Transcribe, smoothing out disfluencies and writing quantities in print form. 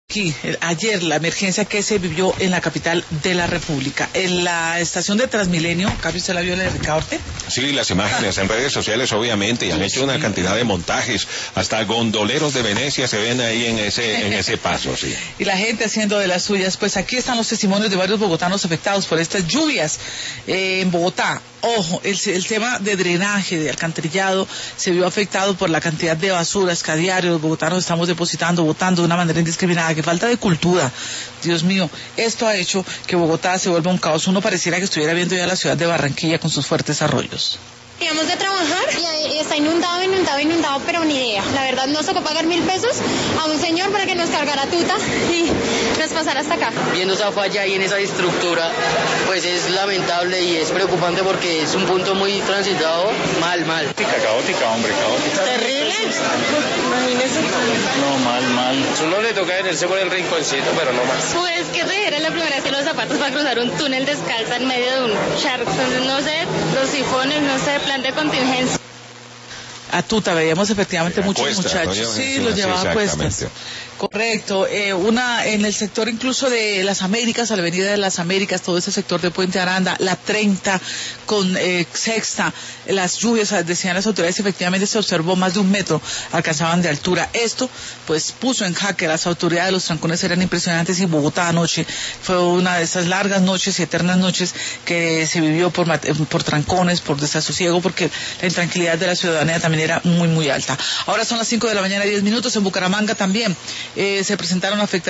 Aquí, ayer, la emergencia que se vivió en la capital de la República. En la estación de Transmilenio, ¿Capi, usted la vio, la de Ricaurte? Sí, las imágenes en redes sociales, obviamente, y han hecho una cantidad de montajes. Hasta gondoleros de Venecia se ven ahí en ese paso, sí. Y la gente haciendo de las suyas. Pues aquí están los testimonios de varios bogotanos afectados por estas lluvias en Bogotá. Ojo, el tema de drenaje, de alcantarillado, se vio afectado por la cantidad de basuras que a diario los bogotanos estamos depositando, botando de una manera indiscriminada. Que falta de cultura, Dios mío. Esto ha hecho que Bogotá se vuelva un caos. Uno pareciera que estuviera viendo ya la ciudad de Barranquilla con sus fuertes arroyos. Íbamos de trabajar y está inundado, pero ni idea. La verdad nos tocó pagar 1.000 pesos a un señor para que nos cargara tuta y nos pasara hasta acá. Viendo esa falla ahí en esa estructura, pues es lamentable y es preocupante porque es un punto muy transitado, mal. Caótica, hombre, caótica. Terrible. Imagínese. No, mal. Uno le toca venirse por el rinconcito, pero no más. Pues que era la primera vez que los zapatos para cruzar un túnel descalza en medio de un charco. Entonces, no sé, los sifones, no sé, plan de contingencia. A tuta, veíamos efectivamente muchos cuestas, muchachos, sí, los llevaba a cuestas. Correcto, en el sector incluso de las Américas, a la avenida de las Américas, todo ese sector de Puente Aranda, la 30 con Sexta, las lluvias, decían las autoridades, efectivamente se observó más de 1 metro, alcanzaban de altura. Esto, pues, puso en jaque a las autoridades, los trancones eran impresionantes y Bogotá anoche fue una de esas largas noches y eternas noches que se vivió por trancones, por desasosiego, porque la intranquilidad de la ciudadanía también era muy alta. Ahora son las 5 de la mañana, 10 minutos, en Bucaramanga también se presentaron afectaciones.